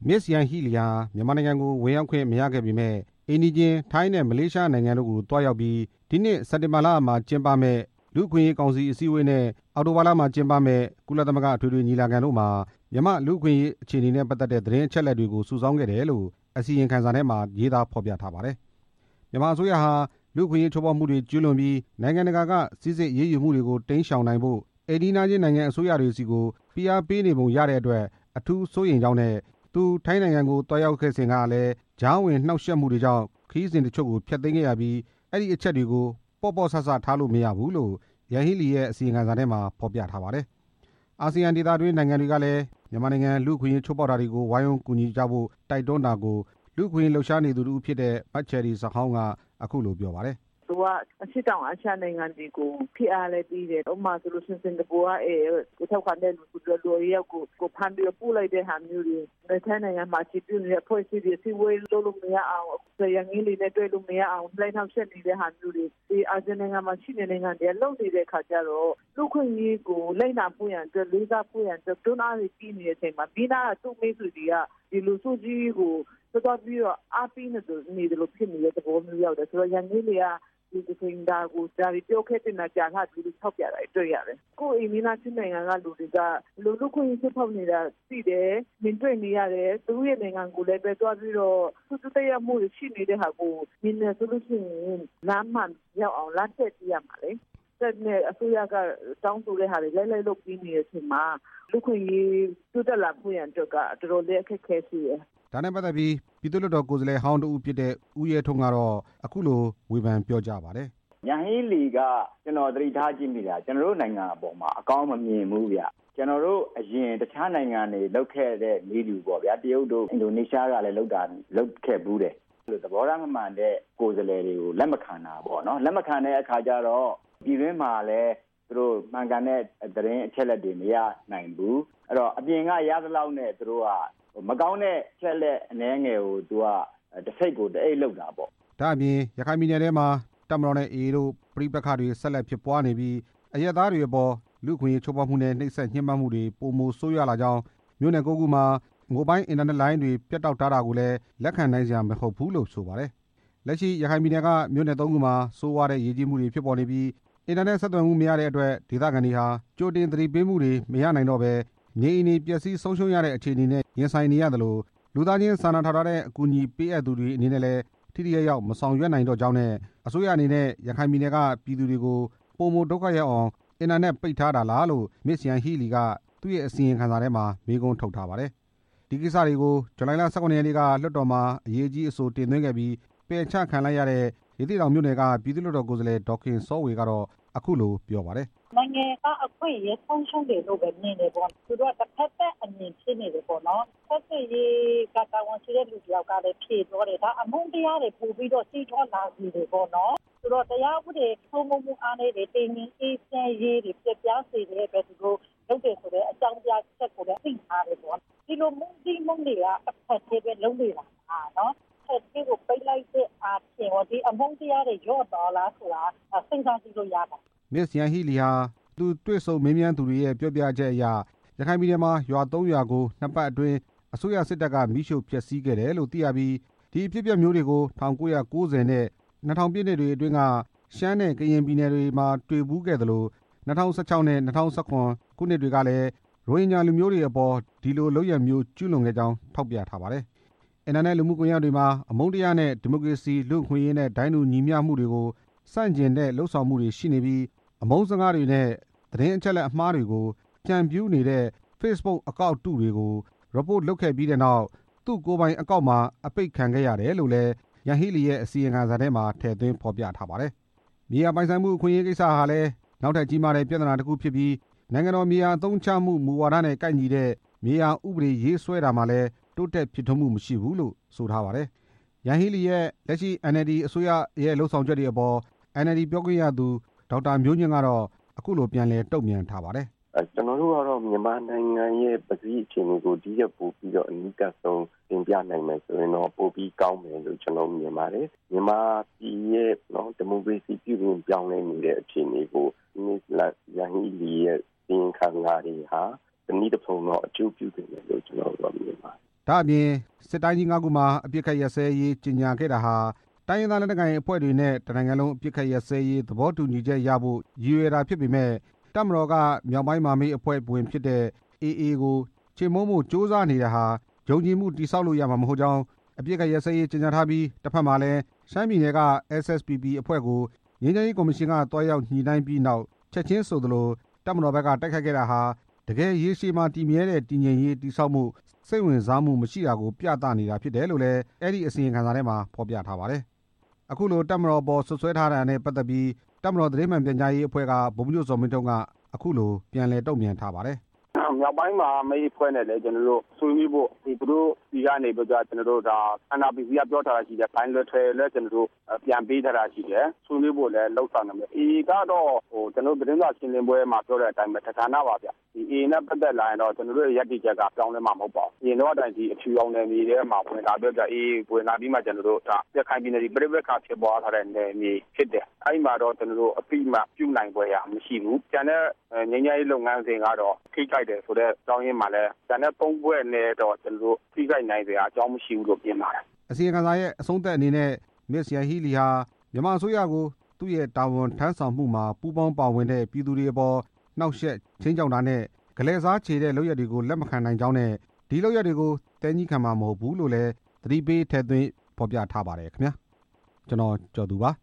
Miss Yan Hee Lee ဟာမြန်မာနိုင်ငံကိုဝင်ရောက်ခွင့်မရခဲ့ပေမဲ့အိမ်နီးချင်းထိုင်းနဲ့မလေးရှားနိုင်ငံတို့ကိုတွားရောက်ပြီးဒီနှစ်စက်တင်ဘာလမှာကျင်းပမဲ့လူ့အခွင့်အရေးကောင်စီအစည်းအဝေးနဲ့အောက်တိုဘာလမှာကျင်းပမဲ့ကုလသမဂ္ဂအထွေထွေညီလာခံတို့မှာမြန်မာလူ့အခွင့်အရေးအခြေအနေနဲ့ပတ်သက်တဲ့သတင်းအချက်အလက်တွေကိုစုဆောင်းခဲ့တယ်လို့အစီရင်ခံစာထဲမှာရေးသားဖော်ပြထားပါတယ်။မြန်မာအစိုးရဟာလူ့အခွင့်အရေးချိုးဖောက်မှုတွေကျူးလွန်ပြီးနိုင်ငံတကာကစစ်ဆေးအရေးယူမှုတွေကိုတင်းရှောင်နိုင်ဖို့အိမ်နီးချင်းနိုင်ငံအစိုးရတွေစီကိုဖိအားပေးနေပုံရတဲ့အတွက်အထူးစိုးရိမ်ကြောင်းနဲ့သူထိုင်းနိုင်ငံကိုတွားရောက်ခဲ့စဉ်ကလည်းကြားဝင်နှောက်ယှက်မှုတွေကြောင့်ခရီးစဉ်တချို့ကိုဖျက်သိမ်းခဲ့ရပြီးအဲ့ဒီအချက်တွေကိုပေါ့ဆထားလို့မရဘူးလို့ယန်ဟီလီရဲ့အစီရင်ခံစာထဲမှာဖော်ပြထားပါတယ်။အာဆီယံဒေသတွင်းနိုင်ငံတွေကလည်းမြန်မာနိုင်ငံလူ့အခွင့်အရေးချိုးဖောက်တာတွေကိုဝိုင်းဝန်းကူညီကြဖို့တိုက်တွန်းတာကိုလူ့အခွင့်အရေးလှုပ်ရှားနေသူတစ်ဦးဖြစ်တဲ့မတ်ချယ်ရီစဟောင်းကအခုလိုပြောပါတယ်။သူကအရှေ့တောင်အာရှနိုင်ငံတွေကိုဖိအားလည်းပေးတယ်။ဥပမာဆိုလို့ရှိရင်စင်ကာပူကကိုထောက်ခံတဲ့လူတွေရောက်ကိုဖမ်းပြီးပို့လိုက်တဲ့ဟာမျိုးတွေထိုင်းနိုင်ငံမှာရှိတဲ့အဖွဲ့အစည်းတွေစီဝေးလို့မရအောင်ရန်ငင်းလေးနဲ့တွေ့လို့မရအောင်လိုက်နှောက်ချက်နေတဲ့ဟာမျိုးတွေဒီအာဆီယံနိုင်ငံမှာရှိတဲ့နိုင်ငံတွေလုံနေတဲ့ခါကျတော့လူ့ခွင့်ရေးကိုလိုက်နာဖို့ရန်အတွက်လေးစားဖို့ရန်အတွက်တွန်းအားတွေပြီးနေတဲ့အချိန်မှာပြီးသားသူ့မိတ်ဆွေတွေကဒီလူစုကြီးကိုတော်ပြီးတော့အားပေးနေတယ်လို့ဖြစ်နေတဲ့သဘောမျိုးရောက်တယ်ဆိုတော့ရန်ငင်းလေးကဒီကိန်းဒါကိုဒါပြီးပြောခဲ့တဲ့ကြာလာပြီးထောက်ပြတာတွေ့ရတယ်။ကိုယ်အိမ်မင်းသားချင်းနိုင်ငံကလူတွေကလူခွင့်ရေးချိုးဖောက်နေတာသိတယ်။မြင်တွေ့နေရတယ်။သူရဲ့နိုင်ငံကိုလည်းပဲတွားပြီးတော့သူတရားမှုရှိနေတဲ့ဟာကိုမြင်နေဆိုလို့ရှိရင်လမ်းမှန်ရောက်အောင်လက်ဆက်ပြရမှာလေ။ဆက်နဲ့အစိုးရကတောင်းဆိုတဲ့ဟာတွေလိုက်လုပ်ပြီးနေတဲ့အချိန်မှာလူခွင့်ရေးတိုးတက်လာဖို့ရန်အတွက်ကတော်တော်လေးအခက်အခဲရှိတယ်။ဒါနဲ့ပတ်သက်ပြီးပြည်သူ့လွှတ်တော်ကိုယ်စားလှယ်ဟောင်းတဦးဖြစ်တဲ့ဦးရဲထွန်းကတော့အခုလိုဝေဖန်ပြောကြားပါတယ်။ယန်ဟီလီကကျွန်တော်သတိထားကြည့်မိတာကျွန်တော်တို့နိုင်ငံအပေါ်မှာအကောင်းမမြင်ဘူးဗျ။ကျွန်တော်တို့အရင်တခြားနိုင်ငံတွေလောက်ခဲ့တဲ့နည်းတူပေါ့ဗျာတရုတ်တို့အင်ဒိုနီးရှားကလည်းလောက်ခဲ့ဘူးတယ်။သဘောထားမမှန်တဲ့ကိုယ်စားလှယ်တွေကိုလက်မခံတာပေါ့နော်။လက်မခံတဲ့အခါကျတော့ပြည်တွင်းမှာလည်းသူတို့မှန်ကန်တဲ့သတင်းအချက်အလက်တွေမရနိုင်ဘူး။အဲ့တော့အပြင်ကရသလောက်နဲ့သူတို့ကမကောင်းတဲ့ချက်လက်အနှဲငယ်ကိုသူကတစ်စိတ်ကိုတအိတ်လောက်တာပေါ့။ဒါအပြင်ရခိုင်ပြည်နယ်ထဲမှာတပ်မတော်နဲ့အေတို့ပြိပက္ခတွေဆက်လက်ဖြစ်ပွားနေပြီးအရက်သားတွေအပေါ်လူ့အခွင့်အရေးချိုးဖောက်မှုနဲ့နှိပ်စက်ညှဉ်းပန်းမှုတွေပိုမိုဆိုးရွားလာကြောင်းမြို့နယ်9ခုမှာမိုဘိုင်းအင်တာနက်လိုင်းတွေပြတ်တောက်ထားတာကိုလည်းလက်ခံနိုင်စရာမဟုတ်ဘူးလို့ဆိုပါတယ်။လက်ရှိရခိုင်ပြည်နယ်ကမြို့နယ်3ခုမှာဆိုးရွားတဲ့ရေကြီးမှုတွေဖြစ်ပေါ်နေပြီးအင်တာနက်ဆက်သွယ်မှုမရတဲ့အတွက်ဒေသခံတွေဟာကြိုတင်သတိပေးမှုတွေမရနိုင်တော့ဘဲနေအိမ်တွေပျက်စီးဆုံးရှုံးရတဲ့အခြေအနေနဲ့ရင်ဆိုင်နေရသလိုလူသားချင်းစာနာထောက်ထားတဲ့အကူအညီပေးအပ်သူတွေအနေနဲ့လည်းထိထိရောက်မဆောင်ရွက်နိုင်တော့ကြောင်းနဲ့အစိုးရအနေနဲ့ရခိုင်ပြည်နယ်ကပြည်သူတွေကိုပိုမိုဒုက္ခရောက်အောင်အင်တာနက်ပိတ်ထားတာလားလို့မစ္စယန်ဟီလီကသူ့ရဲ့အစီရင်ခံစာထဲမှာမေးခွန်းထုတ်ထားပါတယ်။ဒီကိစ္စတွေကိုဇူလိုင်လ18ရက်နေ့ကလွှတ်တော်မှာအရေးကြီးအဆိုတင်သွင်းခဲ့ပြီးပယ်ချခံလိုက်ရတဲ့ရသေ့တောင်မြို့နယ်ကပြည်သူ့လွှတ်တော်ကိုယ်စားလှယ်ဒေါ်ခင်စောဝေကတော့အခုလိုပြောပါတယ်။နိုင်ငံကအခွင့်အရေးဆုံးရှုံးတယ်လို့ပဲမြင်တယ်ပေါ့။သူတို့ကတစ်ဖက်သက်အမြင်ဖြစ်နေတယ်ပေါ့နော်။ဆက်စစ်ရေးကတာဝန်ရှိတဲ့လူတယောက်ကလည်းဖြေပြောတယ်ဒါအမုန်းတရားတွေပို့ပြီးတော့ကြီးထွားလာပြီတယ်ပေါ့နော်။သူတို့တရားဥပဒေစိုးမိုးမှုအားနည်းတွေတင်းငင်းအေးချမ်းရေးတွေပြပြစေတဲ့အတွက်သူတို့လုပ်တယ်ဆိုတဲ့အကြောင်းပြချက်ကိုလည်းသိထားတယ်ပေါ့။ဒီလိုမုန်းတီးမုန်းတွေကတစ်ဖက်သေးပဲလုံးနေတာနော်။ဒီကိုပိတ်လိုက်တဲ့အပြင်ဒီအမုန်းတရားတွေရော့တော်လားဆိုတာစဉ်းစားကြည့်လို့ရပါမစ္စယန်ဟီလီဟာသူတွေ့ဆုံမေးမြန်းသူတွေရဲ့ပြောပြချက်အရရခိုင်ပြည်နယ်မှာရွာ3ရွာကို2ပတ်အတွင်းအစိုးရစစ်တပ်ကမိရှို့ဖျက်ဆီးခဲ့တယ်လို့သိရပြီးဒီအဖြစ်အပျက်မျိုးတွေကို1990နဲ့2000ပြည့်နှစ်တွေအတွင်းကရှမ်းနဲ့ကရင်ပြည်နယ်တွေမှာတွေ့ဘူးခဲ့သလို2016နဲ့2019ခုနှစ်တွေကလည်းရိုဟင်ဂျာလူမျိုးတွေအပေါ်ဒီလိုလုပ်ရမျိုးကျူးလွန်ခဲ့ကြောင်းထောက်ပြထားပါတယ်။အင်တာနက်လူမှုကွန်ရက်တွေမှာအမုန်းတရားနဲ့ဒီမိုကရေစီလူ့အခွင့်အရေးနဲ့ဒိုင်းတူညီမျှမှုတွေကိုဆန့်ကျင်တဲ့လှုပ်ဆောင်မှုတွေရှိနေပြီးအမုန်းစကားတွေနဲ့သတင်းအချက်အလက်အမှားတွေကိုကြံပြူးနေတဲ့ Facebook အကောင့်တုတွေကို report လုပ်ခဲ့ပြီးတဲ့နောက်သူ့ကိုယ်ပိုင်အကောင့်မှာအပိတ်ခံခဲ့ရတယ်လို့လည်းယန်ဟီလီရဲ့အစီရင်ခံစာထဲမှာထည့်သွင်းဖော်ပြထားပါတယ်။မြေယာပိုင်ဆိုင်မှုအခွင့်အရေးကိစ္စဟာလည်းနောက်ထပ်ကြီးမားတဲ့ပြဿနာတစ်ခုဖြစ်ပြီးနိုင်ငံတော်မြေယာအသုံးချမှုမူဝါဒနဲ့ကိုက်ညီတဲ့မြေယာဥပဒေရေးဆွဲတာမှာလည်းတိုးတက်ဖြစ်ထွန်းမှုမရှိဘူးလို့ဆိုထားပါတယ်။ယန်ဟီလီရဲ့လက်ရှိ NLD အစိုးရရဲ့လှုပ်ဆောင်ချက်တွေအပေါ် NLD ပြောခွင့်ရသူဒေါက်တာမျိုးညွန့်ကတော့အခုလိုပြန်လည်တုံ့ပြန်ထားပါတယ်။ကျွန်တော်တို့ကတော့မြန်မာနိုင်ငံရဲ့ပကတိအခြေအနေကိုဒီရက်ပို့ပြီးတော့အနိကဆုံးသင်ပြနိုင်မယ်ဆိုရင်တော့ပိုပြီးကောင်းမယ်လို့ကျွန်တော်မြင်ပါတယ်။မြန်မာပြည်ရဲ့ဒီမိုကရေစီပြုပြင်ပြောင်းလဲနေတဲ့အခြေအနေကိုမစ္စယန်ဟီလီရဲ့သင်ခန်းစာတွေဟာတနည်းတစ်ပုံတော့အကျိုးပြုတယ်လို့ကျွန်တော်တို့မြင်ပါတယ်ဒါအပြင်စစ်တိုင်းကြီး9ခုမှာအပြစ်ခတ်ရက်စဲရေးကြေညာခဲ့တာဟာတိုင်းရင်းသားလက်နက်ကိုင်အဖွဲ့တွေနဲ့တနိုင်ငံလုံးအပြစ်ခတ်ရက်စဲရေးသဘောတူညီချက်ရဖို့ရည်ရွယ်တာဖြစ်ပေမဲ့တပ်မတော်ကမြောက်ပိုင်းမဟာမိတ်အဖွဲ့ဝင်ဖြစ်တဲ့ AA ကိုချေမှုန်းမှုစ조사နေတာဟာယုံကြည်မှုတည်ဆောက်လို့ရမှာမဟုတ်ကြောင်းအပြစ်ခတ်ရက်စဲရေးကြေညာထားပြီးတစ်ဖက်မှာလည်းရှမ်းပြည်နယ်က SSPP အဖွဲ့ကိုငြိမ်းချမ်းရေးကော်မရှင်ကတွားရောက်ညှိနှိုင်းပြီးနောက်ချက်ချင်းဆိုသလိုတပ်မတော်ဘက်ကတိုက်ခိုက်ခဲ့တာဟာတကယ်ရေရှည်မှာတည်မြဲတဲ့တည်ငြိမ်ရေးတည်ဆောက်မှုစိတ်ဝင်စားမှုမရှိတာကိုပြသနေတာဖြစ်တယ်လို့လည်းအဲ့ဒီအစီရင်ခံစာထဲမှာဖော်ပြထားပါတယ်။အခုလိုတပ်မတော်ပေါ်ဆွဆွဲထားတာနဲ့ပတ်သက်ပြီးတပ်မတော်သတင်းမှန်ပြန်ကြားရေးအဖွဲ့ကဗိုလ်မှူးချုပ်ဇော်မင်းထွန်းကအခုလိုပြန်လည်တုံ့ပြန်ထားပါတယ်မြောက်ပိုင်းမှာမိတ်အဖွဲ့နဲ့လည်းကျွန်တော်တို့ဆွေးနွေးဖို့သူတို့ဒီကနေပြီးတော့ကျွန်တော်တို့ဒါ NRPC ကပြောထားတာရှိတယ်ဘိုင်းလက်ထဲလည်းကျွန်တော်တို့ပြန်ပေးထားတာရှိတယ်ဆွေးနွေးဖို့လည်းလှုပ်ဆောင်နေမယ်အေကတော့ကျွန်တော်သတင်းစာရှင်းလင်းပွဲမှာပြောတဲ့အတိုင်းပဲဌာနပါဗျဒီအေနဲ့ပတ်သက်လာရင်တော့ကျွန်တော်တို့ရဲ့ရည်တည်ချက်ကပြောင်းလဲမှာမဟုတ်ပါဘူးဒီတော့အတိုင်းဒီအဖြူအောင်နယ်မြေထဲမှာဝင်လာပြောကြအေဝင်လာပြီးမှကျွန်တော်တို့ဒါပြခိုင်ပြည်နယ်ဒီပြိပက္ခဖြစ်ပေါ်ထားတဲ့နယ်မြေဖြစ်တယ်အဲ့မှာတော့ကျွန်တော်တို့အပိမပြုနိုင်ပွဲရမရှိဘူးကျန်တဲ့ငြိမ်းချမ်းရေးလုပ်ငန်းစဉ်ကတော့ထိခိုက်တယ်ဆိုတဲ့အကြောင်းရင်းမှာလည်းကျန်တဲ့ပုံပွဲနဲ့တော့ကျွန်တော်တို့ထိခိုက်နိုင်စရာအကြောင်းမရှိဘူးလို့ပြင်ပါတယ်အစီရင်ခံစာရဲ့အဆုံးသတ်အနေနဲ့မစ္စယန်ဟီလီဟာမြန်မာအစိုးရကိုသူ့ရဲ့တာဝန်ထမ်းဆောင်မှုမှာပူးပေါင်းပါဝင်တဲ့ပြည်သူတွေအပေါ်နှောက်ယှက်ချင်းကြောင်တာနဲ့ဂလဲစားချေတဲ့လုပ်ရက်တွေကိုလက်မခံနိုင်ကြောင်းနဲ့ဒီလုပ်ရက်တွေကိုတဲကြီးခံမှာမဟုတ်ဘူးလို့လည်းသတိပေးထည့်သွင်းဖော်ပြထားပါတယ်ခင်ဗျာကျွန်တော်ကျော်သူပါ